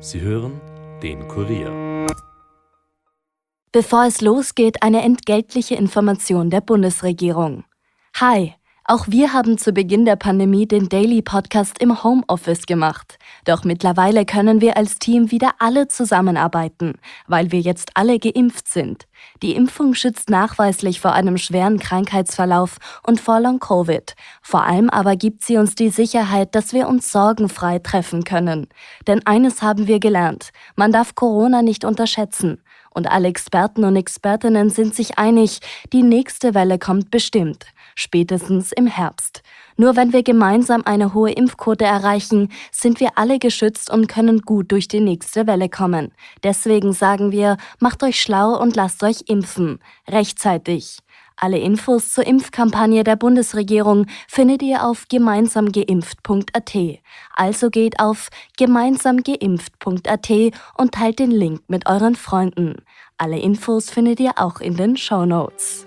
Sie hören den Kurier. Bevor es losgeht, eine entgeltliche Information der Bundesregierung. Hi, auch wir haben zu Beginn der Pandemie den Daily Podcast im Homeoffice gemacht. Doch mittlerweile können wir als Team wieder alle zusammenarbeiten, weil wir jetzt alle geimpft sind. Die Impfung schützt nachweislich vor einem schweren Krankheitsverlauf und vor Long-Covid. Vor allem aber gibt sie uns die Sicherheit, dass wir uns sorgenfrei treffen können. Denn eines haben wir gelernt: Man darf Corona nicht unterschätzen. Und alle Experten und Expertinnen sind sich einig, die nächste Welle kommt bestimmt, spätestens im Herbst. Nur wenn wir gemeinsam eine hohe Impfquote erreichen, sind wir alle geschützt und können gut durch die nächste Welle kommen. Deswegen sagen wir, macht euch schlau und lasst euch impfen. Rechtzeitig. Alle Infos zur Impfkampagne der Bundesregierung findet ihr auf gemeinsamgeimpft.at. Also geht auf gemeinsamgeimpft.at und teilt den Link mit euren Freunden. Alle Infos findet ihr auch in den Shownotes.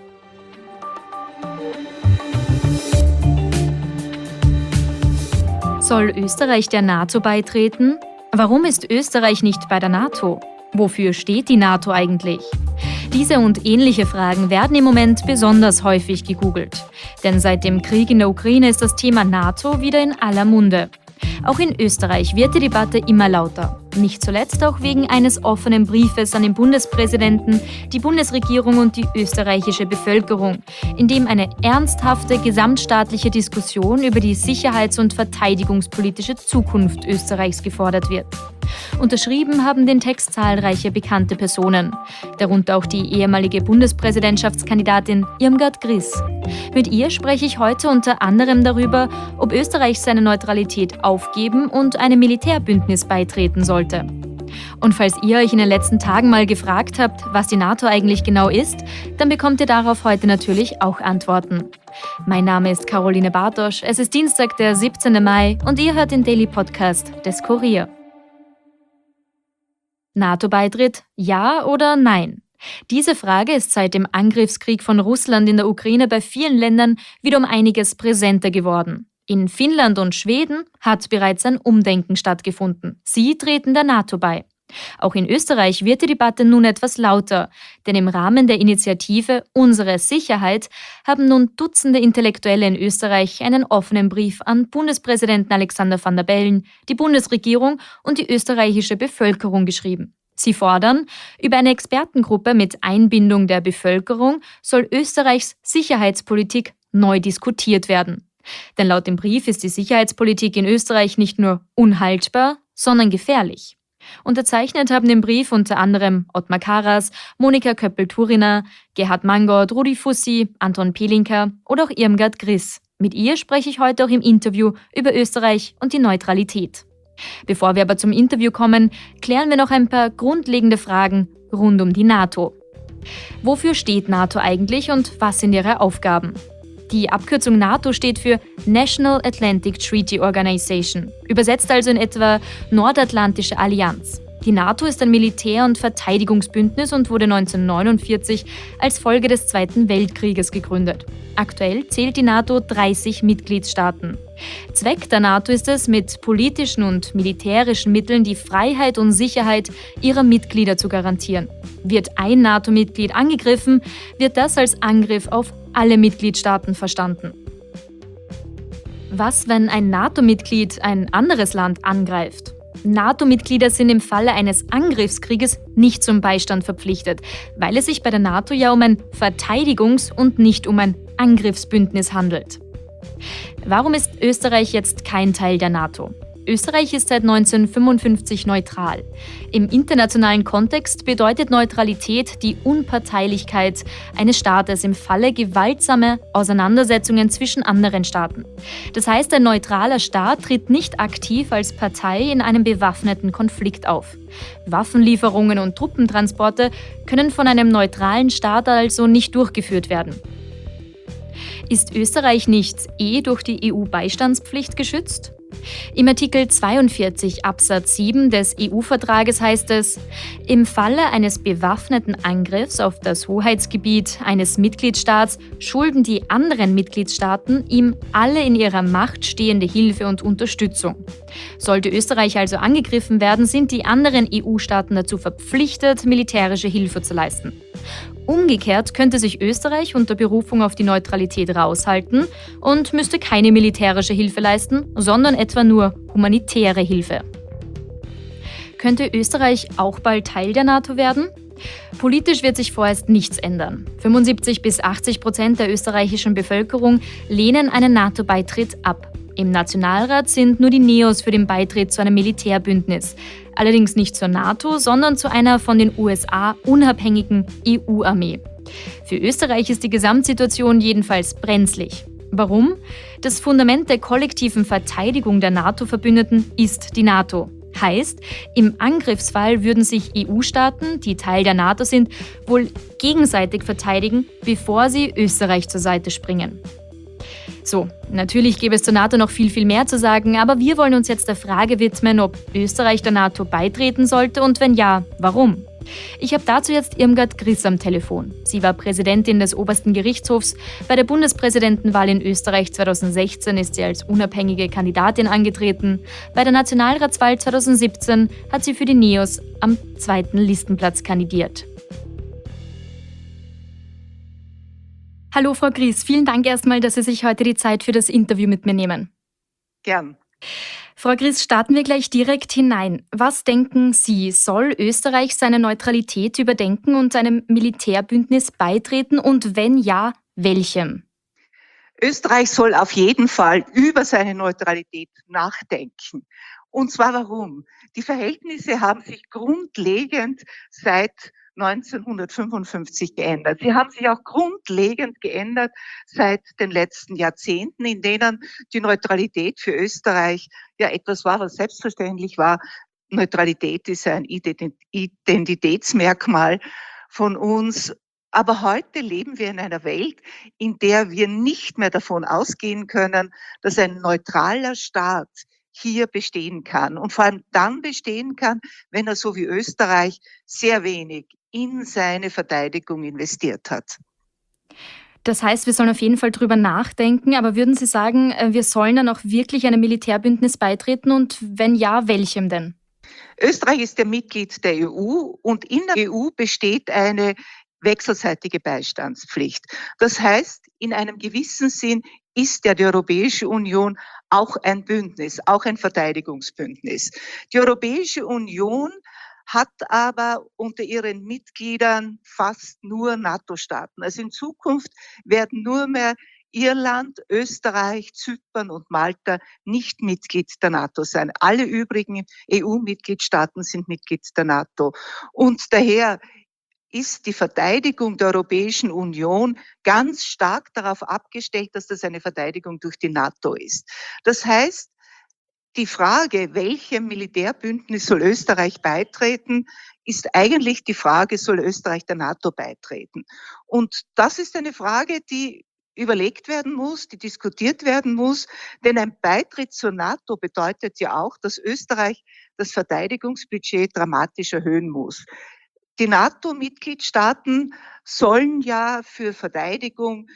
Soll Österreich der NATO beitreten? Warum ist Österreich nicht bei der NATO? Wofür steht die NATO eigentlich? Diese und ähnliche Fragen werden im Moment besonders häufig gegoogelt. Denn seit dem Krieg in der Ukraine ist das Thema NATO wieder in aller Munde. Auch in Österreich wird die Debatte immer lauter. Nicht zuletzt auch wegen eines offenen Briefes an den Bundespräsidenten, die Bundesregierung und die österreichische Bevölkerung, in dem eine ernsthafte gesamtstaatliche Diskussion über die sicherheits- und verteidigungspolitische Zukunft Österreichs gefordert wird. Unterschrieben haben den Text zahlreiche bekannte Personen, darunter auch die ehemalige Bundespräsidentschaftskandidatin Irmgard Gries. Mit ihr spreche ich heute unter anderem darüber, ob Österreich seine Neutralität aufgeben und einem Militärbündnis beitreten sollte. Und falls ihr euch in den letzten Tagen mal gefragt habt, was die NATO eigentlich genau ist, dann bekommt ihr darauf heute natürlich auch Antworten. Mein Name ist Caroline Bartosch, es ist Dienstag, der 17. Mai und ihr hört den Daily Podcast des Kurier. NATO-Beitritt, ja oder nein? Diese Frage ist seit dem Angriffskrieg von Russland in der Ukraine bei vielen Ländern wieder um einiges präsenter geworden. In Finnland und Schweden hat bereits ein Umdenken stattgefunden. Sie treten der NATO bei. Auch in Österreich wird die Debatte nun etwas lauter, denn im Rahmen der Initiative Unsere Sicherheit haben nun Dutzende Intellektuelle in Österreich einen offenen Brief an Bundespräsidenten Alexander Van der Bellen, die Bundesregierung und die österreichische Bevölkerung geschrieben. Sie fordern, über eine Expertengruppe mit Einbindung der Bevölkerung soll Österreichs Sicherheitspolitik neu diskutiert werden. Denn laut dem Brief ist die Sicherheitspolitik in Österreich nicht nur unhaltbar, sondern gefährlich. Unterzeichnet haben den Brief unter anderem Ottmar Karas, Monika Köppel-Turiner, Gerhard Mangold, Rudi Fussi, Anton Pelinka oder auch Irmgard Gries. Mit ihr spreche ich heute auch im Interview über Österreich und die Neutralität. Bevor wir aber zum Interview kommen, klären wir noch ein paar grundlegende Fragen rund um die NATO. Wofür steht NATO eigentlich und was sind ihre Aufgaben? Die Abkürzung NATO steht für National Atlantic Treaty Organization, übersetzt also in etwa Nordatlantische Allianz. Die NATO ist ein Militär- und Verteidigungsbündnis und wurde 1949 als Folge des Zweiten Weltkrieges gegründet. Aktuell zählt die NATO 30 Mitgliedstaaten. Zweck der NATO ist es, mit politischen und militärischen Mitteln die Freiheit und Sicherheit ihrer Mitglieder zu garantieren. Wird ein NATO-Mitglied angegriffen, wird das als Angriff auf alle Mitgliedstaaten verstanden. Was, wenn ein NATO-Mitglied ein anderes Land angreift? NATO-Mitglieder sind im Falle eines Angriffskrieges nicht zum Beistand verpflichtet, weil es sich bei der NATO ja um ein Verteidigungs- und nicht um ein Angriffsbündnis handelt. Warum ist Österreich jetzt kein Teil der NATO? Österreich ist seit 1955 neutral. Im internationalen Kontext bedeutet Neutralität die Unparteilichkeit eines Staates im Falle gewaltsamer Auseinandersetzungen zwischen anderen Staaten. Das heißt, ein neutraler Staat tritt nicht aktiv als Partei in einem bewaffneten Konflikt auf. Waffenlieferungen und Truppentransporte können von einem neutralen Staat also nicht durchgeführt werden. Ist Österreich nicht durch die EU-Beistandspflicht geschützt? Im Artikel 42 Absatz 7 des EU-Vertrages heißt es: Im Falle eines bewaffneten Angriffs auf das Hoheitsgebiet eines Mitgliedstaats schulden die anderen Mitgliedstaaten ihm alle in ihrer Macht stehende Hilfe und Unterstützung. Sollte Österreich also angegriffen werden, sind die anderen EU-Staaten dazu verpflichtet, militärische Hilfe zu leisten. Umgekehrt könnte sich Österreich unter Berufung auf die Neutralität raushalten und müsste keine militärische Hilfe leisten, sondern etwa nur humanitäre Hilfe. Könnte Österreich auch bald Teil der NATO werden? Politisch wird sich vorerst nichts ändern. 75-80% der österreichischen Bevölkerung lehnen einen NATO-Beitritt ab. Im Nationalrat sind nur die Neos für den Beitritt zu einem Militärbündnis. Allerdings nicht zur NATO, sondern zu einer von den USA unabhängigen EU-Armee. Für Österreich ist die Gesamtsituation jedenfalls brenzlig. Warum? Das Fundament der kollektiven Verteidigung der NATO-Verbündeten ist die NATO. Heißt, im Angriffsfall würden sich EU-Staaten, die Teil der NATO sind, wohl gegenseitig verteidigen, bevor sie Österreich zur Seite springen. So, natürlich gäbe es zur NATO noch viel mehr zu sagen, aber wir wollen uns jetzt der Frage widmen, ob Österreich der NATO beitreten sollte und wenn ja, warum. Ich habe dazu jetzt Irmgard Griss am Telefon. Sie war Präsidentin des Obersten Gerichtshofs. Bei der Bundespräsidentenwahl in Österreich 2016 ist sie als unabhängige Kandidatin angetreten. Bei der Nationalratswahl 2017 hat sie für die Neos am 2. Listenplatz kandidiert. Hallo Frau Griss, vielen Dank erstmal, dass Sie sich heute die Zeit für das Interview mit mir nehmen. Gern. Frau Griss, starten wir gleich direkt hinein. Was denken Sie, soll Österreich seine Neutralität überdenken und einem Militärbündnis beitreten und wenn ja, welchem? Österreich soll auf jeden Fall über seine Neutralität nachdenken. Und zwar warum? Die Verhältnisse haben sich grundlegend seit 1955 geändert. Sie haben sich auch grundlegend geändert seit den letzten Jahrzehnten, in denen die Neutralität für Österreich ja etwas war, was selbstverständlich war. Neutralität ist ein Identitätsmerkmal von uns. Aber heute leben wir in einer Welt, in der wir nicht mehr davon ausgehen können, dass ein neutraler Staat hier bestehen kann und vor allem dann bestehen kann, wenn er so wie Österreich sehr wenig in seine Verteidigung investiert hat. Das heißt, wir sollen auf jeden Fall drüber nachdenken, aber würden Sie sagen, wir sollen dann auch wirklich einem Militärbündnis beitreten und wenn ja, welchem denn? Österreich ist ja Mitglied der EU und in der EU besteht eine wechselseitige Beistandspflicht. Das heißt, in einem gewissen Sinn ist ja die Europäische Union auch ein Bündnis, auch ein Verteidigungsbündnis. Die Europäische Union hat aber unter ihren Mitgliedern fast nur NATO-Staaten. Also in Zukunft werden nur mehr Irland, Österreich, Zypern und Malta nicht Mitglied der NATO sein. Alle übrigen EU-Mitgliedstaaten sind Mitglied der NATO. Und daher ist die Verteidigung der Europäischen Union ganz stark darauf abgestellt, dass das eine Verteidigung durch die NATO ist. Das heißt, die Frage, welchem Militärbündnis soll Österreich beitreten, ist eigentlich die Frage, soll Österreich der NATO beitreten? Und das ist eine Frage, die überlegt werden muss, die diskutiert werden muss, denn ein Beitritt zur NATO bedeutet ja auch, dass Österreich das Verteidigungsbudget dramatisch erhöhen muss. Die NATO-Mitgliedstaaten sollen ja für Verteidigung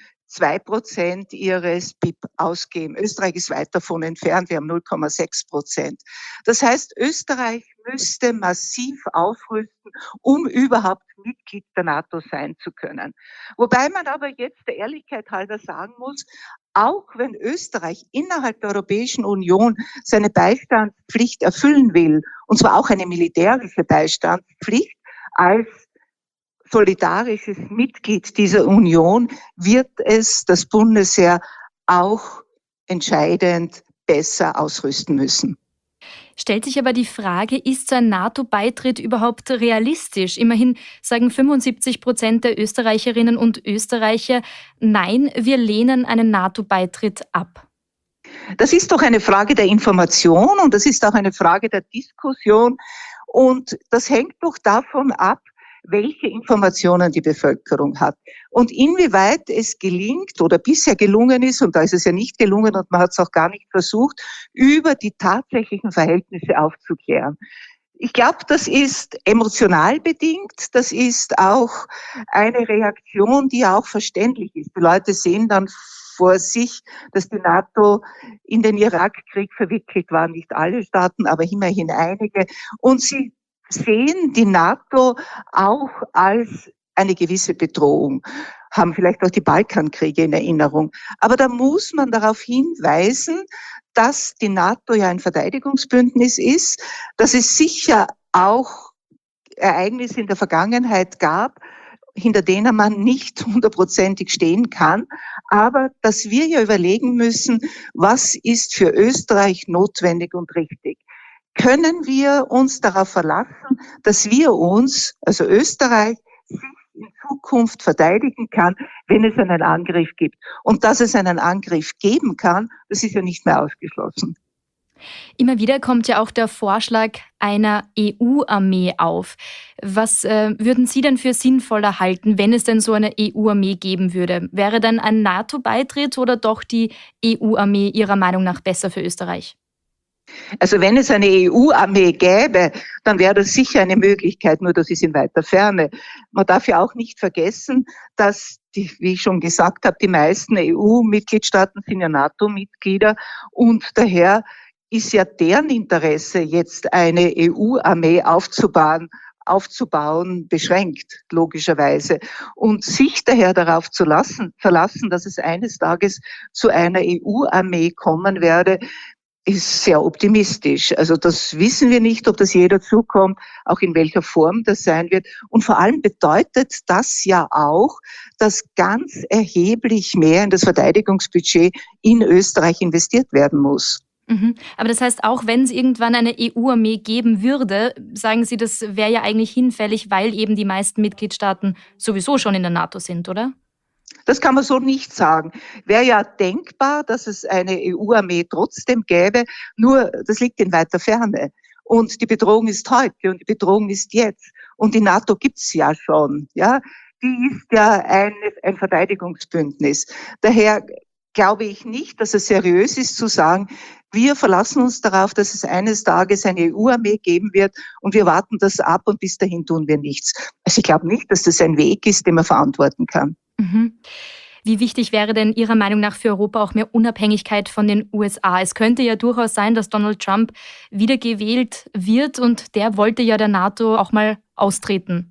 2% ihres BIP ausgeben. Österreich ist weit davon entfernt, wir haben 0,6%. Das heißt, Österreich müsste massiv aufrüsten, um überhaupt Mitglied der NATO sein zu können. Wobei man aber jetzt der Ehrlichkeit halber sagen muss, auch wenn Österreich innerhalb der Europäischen Union seine Beistandspflicht erfüllen will, und zwar auch eine militärische Beistandspflicht, als solidarisches Mitglied dieser Union wird es das Bundesheer auch entscheidend besser ausrüsten müssen. Stellt sich aber die Frage, ist so ein NATO-Beitritt überhaupt realistisch? Immerhin sagen 75% der Österreicherinnen und Österreicher, nein, wir lehnen einen NATO-Beitritt ab. Das ist doch eine Frage der Information und das ist auch eine Frage der Diskussion und das hängt doch davon ab, welche Informationen die Bevölkerung hat. Und inwieweit es gelingt oder bisher gelungen ist, und da ist es ja nicht gelungen und man hat es auch gar nicht versucht, über die tatsächlichen Verhältnisse aufzuklären. Ich glaube, das ist emotional bedingt. Das ist auch eine Reaktion, die auch verständlich ist. Die Leute sehen dann vor sich, dass die NATO in den Irakkrieg verwickelt war. Nicht alle Staaten, aber immerhin einige. Und sie sehen die NATO auch als eine gewisse Bedrohung, haben vielleicht auch die Balkankriege in Erinnerung. Aber da muss man darauf hinweisen, dass die NATO ja ein Verteidigungsbündnis ist, dass es sicher auch Ereignisse in der Vergangenheit gab, hinter denen man nicht 100%ig stehen kann, aber dass wir ja überlegen müssen, was ist für Österreich notwendig und richtig. Können wir uns darauf verlassen, dass wir uns, also Österreich, sich in Zukunft verteidigen kann, wenn es einen Angriff gibt? Und dass es einen Angriff geben kann, das ist ja nicht mehr ausgeschlossen. Immer wieder kommt ja auch der Vorschlag einer EU-Armee auf. Was würden Sie denn für sinnvoller halten, wenn es denn so eine EU-Armee geben würde? Wäre dann ein NATO-Beitritt oder doch die EU-Armee Ihrer Meinung nach besser für Österreich? Also wenn es eine EU-Armee gäbe, dann wäre das sicher eine Möglichkeit, nur das ist in weiter Ferne. Man darf ja auch nicht vergessen, dass, wie ich schon gesagt habe, die meisten EU-Mitgliedstaaten sind ja NATO-Mitglieder und daher ist ja deren Interesse, jetzt eine EU-Armee aufzubauen, beschränkt, logischerweise. Und sich daher darauf zu verlassen, dass es eines Tages zu einer EU-Armee kommen werde, ist sehr optimistisch. Also das wissen wir nicht, ob das je dazu kommt, auch in welcher Form das sein wird. Und vor allem bedeutet das ja auch, dass ganz erheblich mehr in das Verteidigungsbudget in Österreich investiert werden muss. Aber das heißt, auch wenn es irgendwann eine EU-Armee geben würde, sagen Sie, das wäre ja eigentlich hinfällig, weil eben die meisten Mitgliedstaaten sowieso schon in der NATO sind, oder? Das kann man so nicht sagen. Wäre ja denkbar, dass es eine EU-Armee trotzdem gäbe, nur das liegt in weiter Ferne. Und die Bedrohung ist heute und die Bedrohung ist jetzt. Und die NATO gibt's ja schon. Ja, die ist ja ein Verteidigungsbündnis. Daher glaube ich nicht, dass es seriös ist zu sagen, wir verlassen uns darauf, dass es eines Tages eine EU-Armee geben wird und wir warten das ab und bis dahin tun wir nichts. Also ich glaube nicht, dass das ein Weg ist, den man verantworten kann. Wie wichtig wäre denn Ihrer Meinung nach für Europa auch mehr Unabhängigkeit von den USA? Es könnte ja durchaus sein, dass Donald Trump wiedergewählt wird und der wollte ja der NATO auch mal austreten.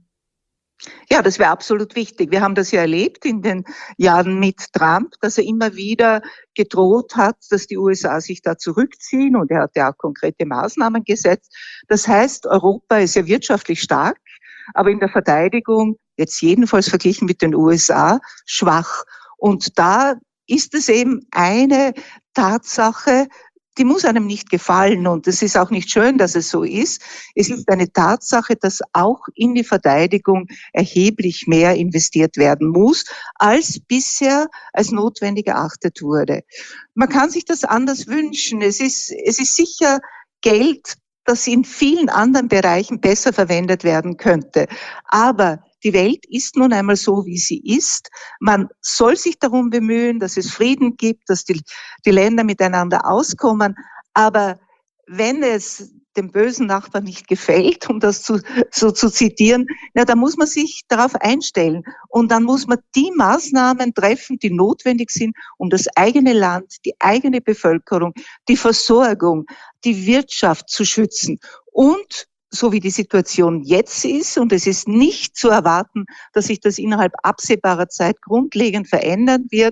Ja, das wäre absolut wichtig. Wir haben das ja erlebt in den Jahren mit Trump, dass er immer wieder gedroht hat, dass die USA sich da zurückziehen und er hat ja auch konkrete Maßnahmen gesetzt. Das heißt, Europa ist ja wirtschaftlich stark, aber in der Verteidigung, jetzt jedenfalls verglichen mit den USA, schwach. Und da ist es eben eine Tatsache, die muss einem nicht gefallen und es ist auch nicht schön, dass es so ist. Es ist eine Tatsache, dass auch in die Verteidigung erheblich mehr investiert werden muss, als bisher als notwendig erachtet wurde. Man kann sich das anders wünschen. Es ist sicher Geld, das in vielen anderen Bereichen besser verwendet werden könnte. Aber die Welt ist nun einmal so, wie sie ist. Man soll sich darum bemühen, dass es Frieden gibt, dass die Länder miteinander auskommen. Aber wenn es dem bösen Nachbarn nicht gefällt, um das so zu zitieren, na, dann muss man sich darauf einstellen. Und dann muss man die Maßnahmen treffen, die notwendig sind, um das eigene Land, die eigene Bevölkerung, die Versorgung, die Wirtschaft zu schützen. Und so wie die Situation jetzt ist, und es ist nicht zu erwarten, dass sich das innerhalb absehbarer Zeit grundlegend verändern wird,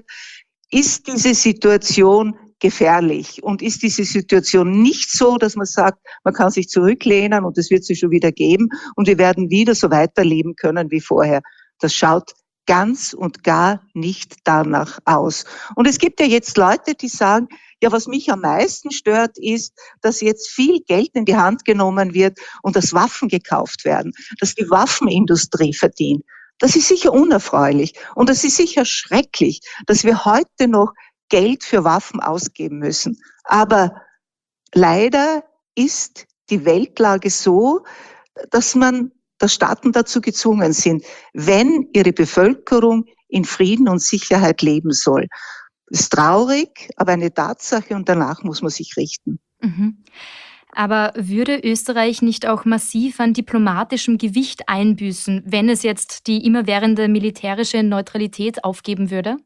ist diese Situation gefährlich und ist diese Situation nicht so, dass man sagt, man kann sich zurücklehnen und es wird sie schon wieder geben und wir werden wieder so weiterleben können wie vorher. Das schaut ganz und gar nicht danach aus. Und es gibt ja jetzt Leute, die sagen, ja, was mich am meisten stört, ist, dass jetzt viel Geld in die Hand genommen wird und dass Waffen gekauft werden, dass die Waffenindustrie verdient. Das ist sicher unerfreulich und das ist sicher schrecklich, dass wir heute noch Geld für Waffen ausgeben müssen. Aber leider ist die Weltlage so, dass man dass Staaten dazu gezwungen sind, wenn ihre Bevölkerung in Frieden und Sicherheit leben soll. Das ist traurig, aber eine Tatsache und danach muss man sich richten. Mhm. Aber würde Österreich nicht auch massiv an diplomatischem Gewicht einbüßen, wenn es jetzt die immerwährende militärische Neutralität aufgeben würde?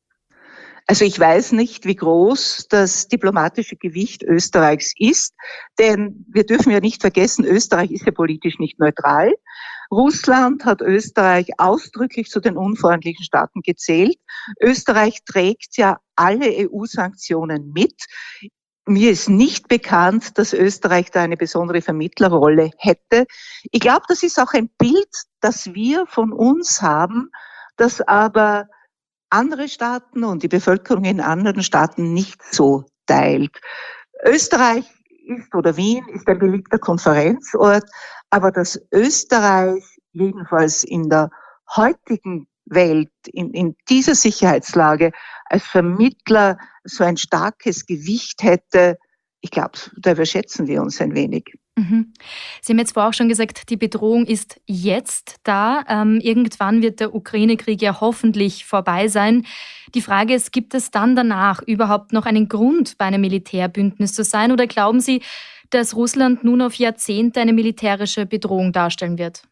Also ich weiß nicht, wie groß das diplomatische Gewicht Österreichs ist, denn wir dürfen ja nicht vergessen, Österreich ist ja politisch nicht neutral. Russland hat Österreich ausdrücklich zu den unfreundlichen Staaten gezählt. Österreich trägt ja alle EU-Sanktionen mit. Mir ist nicht bekannt, dass Österreich da eine besondere Vermittlerrolle hätte. Ich glaube, das ist auch ein Bild, das wir von uns haben, das aber andere Staaten und die Bevölkerung in anderen Staaten nicht so teilt. Österreich ist oder Wien ist ein beliebter Konferenzort, aber dass Österreich jedenfalls in der heutigen Welt, in dieser Sicherheitslage als Vermittler so ein starkes Gewicht hätte, ich glaube, da überschätzen wir uns ein wenig. Mhm. Sie haben jetzt vorher auch schon gesagt, die Bedrohung ist jetzt da. Irgendwann wird der Ukraine-Krieg ja hoffentlich vorbei sein. Die Frage ist, gibt es dann danach überhaupt noch einen Grund, bei einem Militärbündnis zu sein? Oder glauben Sie, dass Russland nun auf Jahrzehnte eine militärische Bedrohung darstellen wird?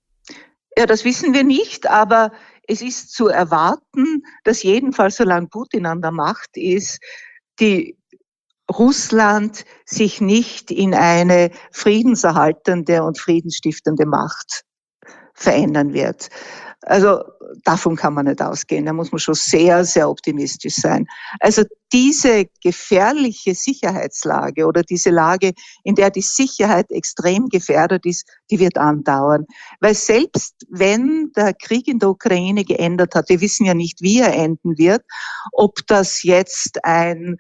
Ja, das wissen wir nicht, aber es ist zu erwarten, dass jedenfalls, solange Putin an der Macht ist, die Russland sich nicht in eine friedenserhaltende und friedensstiftende Macht verändern wird. Also davon kann man nicht ausgehen. Da muss man schon sehr, sehr optimistisch sein. Also diese gefährliche Sicherheitslage oder diese Lage, in der die Sicherheit extrem gefährdet ist, die wird andauern. Weil selbst wenn der Krieg in der Ukraine geändert hat, wir wissen ja nicht, wie er enden wird, ob das jetzt ein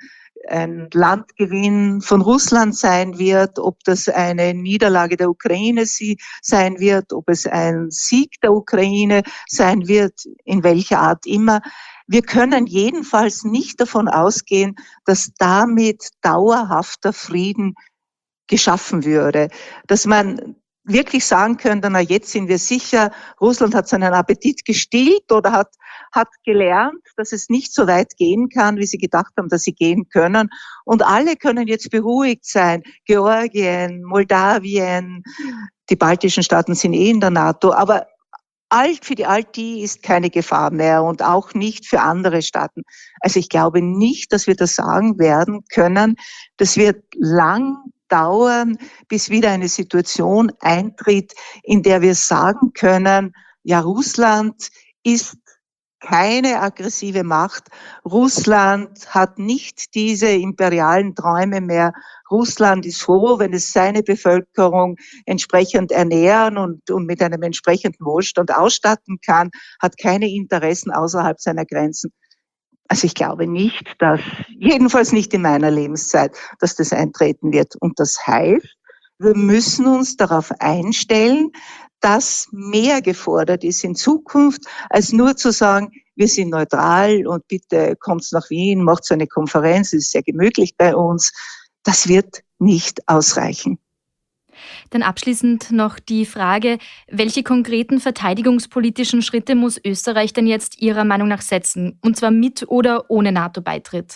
Landgewinn von Russland sein wird, ob das eine Niederlage der Ukraine sein wird, ob es ein Sieg der Ukraine sein wird, in welcher Art immer. Wir können jedenfalls nicht davon ausgehen, dass damit dauerhafter Frieden geschaffen würde, dass man wirklich sagen könnte, na jetzt sind wir sicher, Russland hat seinen Appetit gestillt oder hat gelernt, dass es nicht so weit gehen kann, wie sie gedacht haben, dass sie gehen können. Und alle können jetzt beruhigt sein. Georgien, Moldawien, die baltischen Staaten sind in der NATO, aber für die Alti ist keine Gefahr mehr und auch nicht für andere Staaten. Also ich glaube nicht, dass wir das sagen werden können. Das wird lang dauern, bis wieder eine Situation eintritt, in der wir sagen können, ja, Russland ist keine aggressive Macht. Russland hat nicht diese imperialen Träume mehr. Russland ist froh, wenn es seine Bevölkerung entsprechend ernähren und mit einem entsprechenden Wohlstand ausstatten kann, hat keine Interessen außerhalb seiner Grenzen. Also ich glaube nicht, jedenfalls nicht in meiner Lebenszeit, dass das eintreten wird. Und das heißt, wir müssen uns darauf einstellen, dass mehr gefordert ist in Zukunft, als nur zu sagen, wir sind neutral und bitte kommt nach Wien, macht so eine Konferenz, es ist sehr gemütlich bei uns. Das wird nicht ausreichen. Dann abschließend noch die Frage, welche konkreten verteidigungspolitischen Schritte muss Österreich denn jetzt Ihrer Meinung nach setzen? Und zwar mit oder ohne NATO-Beitritt?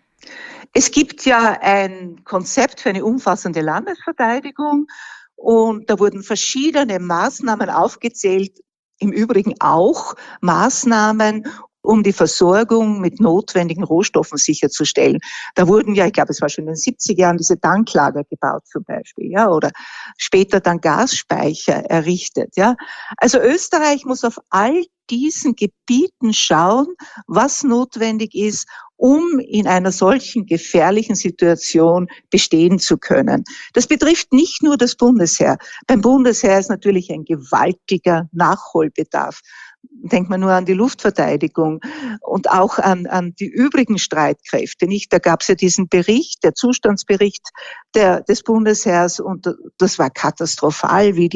Es gibt ja ein Konzept für eine umfassende Landesverteidigung und da wurden verschiedene Maßnahmen aufgezählt, im Übrigen auch Maßnahmen, um die Versorgung mit notwendigen Rohstoffen sicherzustellen. Da wurden ja, ich glaube, es war schon in den 70er Jahren, diese Tanklager gebaut zum Beispiel, ja, oder später dann Gasspeicher errichtet, ja. Also Österreich muss auf all diesen Gebieten schauen, was notwendig ist, um in einer solchen gefährlichen Situation bestehen zu können. Das betrifft nicht nur das Bundesheer. Beim Bundesheer ist natürlich ein gewaltiger Nachholbedarf. denkt man nur an die Luftverteidigung und auch an die übrigen Streitkräfte, nicht? Da gab es ja diesen Bericht, der Zustandsbericht des Bundesheers, und das war katastrophal, wie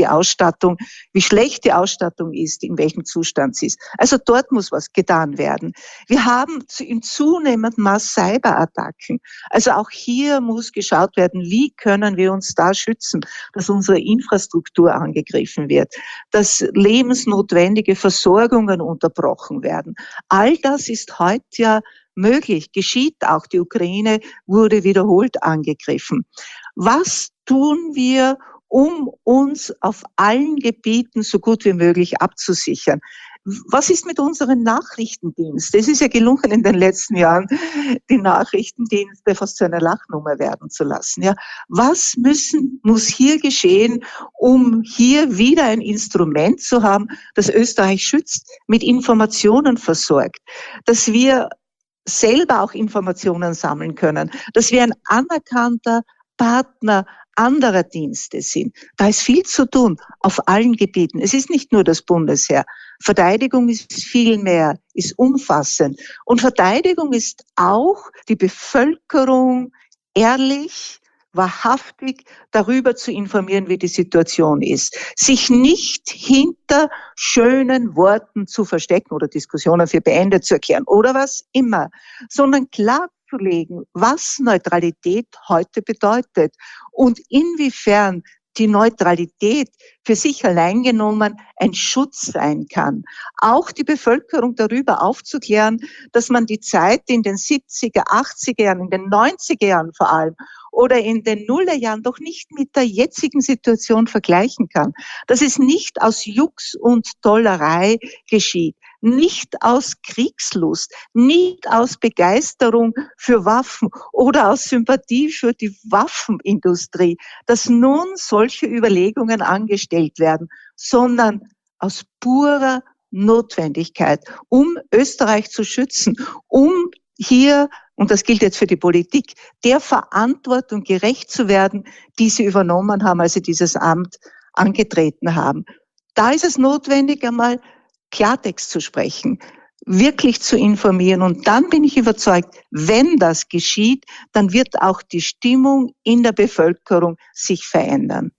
schlecht die Ausstattung ist, in welchem Zustand sie ist. Also dort muss was getan werden. Wir haben in zunehmendem Maß Cyberattacken. Also auch hier muss geschaut werden, wie können wir uns da schützen, dass unsere Infrastruktur angegriffen wird, dass lebensnotwendige Versorgungen unterbrochen werden. All das ist heute ja möglich, geschieht auch. Die Ukraine wurde wiederholt angegriffen. Was tun wir, um uns auf allen Gebieten so gut wie möglich abzusichern? Was ist mit unserem Nachrichtendienst? Es ist ja gelungen, in den letzten Jahren die Nachrichtendienste fast zu einer Lachnummer werden zu lassen. Ja, was muss hier geschehen, um hier wieder ein Instrument zu haben, das Österreich schützt, mit Informationen versorgt, dass wir selber auch Informationen sammeln können, dass wir ein anerkannter Partner anderer Dienste sind. Da ist viel zu tun auf allen Gebieten. Es ist nicht nur das Bundesheer. Verteidigung ist viel mehr, ist umfassend. Und Verteidigung ist auch die Bevölkerung ehrlich, wahrhaftig darüber zu informieren, wie die Situation ist. Sich nicht hinter schönen Worten zu verstecken oder Diskussionen für beendet zu erklären oder was immer, sondern klarzulegen, was Neutralität heute bedeutet und inwiefern die Neutralität für sich allein genommen ein Schutz sein kann. Auch die Bevölkerung darüber aufzuklären, dass man die Zeit in den 70er, 80er Jahren, in den 90er Jahren vor allem oder in den Nullerjahren doch nicht mit der jetzigen Situation vergleichen kann. Dass es nicht aus Jux und Tollerei geschieht, nicht aus Kriegslust, nicht aus Begeisterung für Waffen oder aus Sympathie für die Waffenindustrie, dass nun solche Überlegungen angestellt werden, sondern aus purer Notwendigkeit, um Österreich zu schützen, um hier, und das gilt jetzt für die Politik, der Verantwortung gerecht zu werden, die sie übernommen haben, als sie dieses Amt angetreten haben. Da ist es notwendig, einmal Klartext zu sprechen, wirklich zu informieren. Und dann bin ich überzeugt, wenn das geschieht, dann wird auch die Stimmung in der Bevölkerung sich verändern.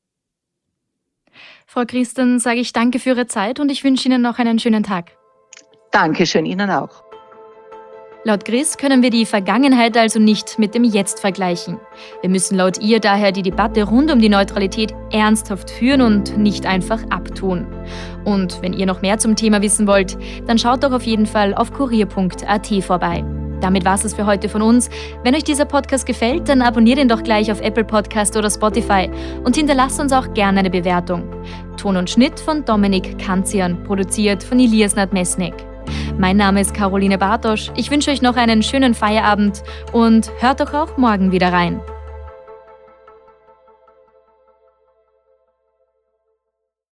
Frau Christen, sage ich danke für Ihre Zeit und ich wünsche Ihnen noch einen schönen Tag. Dankeschön, Ihnen auch. Laut Chris können wir die Vergangenheit also nicht mit dem Jetzt vergleichen. Wir müssen laut ihr daher die Debatte rund um die Neutralität ernsthaft führen und nicht einfach abtun. Und wenn ihr noch mehr zum Thema wissen wollt, dann schaut doch auf jeden Fall auf kurier.at vorbei. Damit war es für heute von uns. Wenn euch dieser Podcast gefällt, dann abonniert ihn doch gleich auf Apple Podcast oder Spotify und hinterlasst uns auch gerne eine Bewertung. Ton und Schnitt von Dominik Kanzian, produziert von Elias Nadmesnik. Mein Name ist Caroline Bartosch. Ich wünsche euch noch einen schönen Feierabend und hört doch auch morgen wieder rein.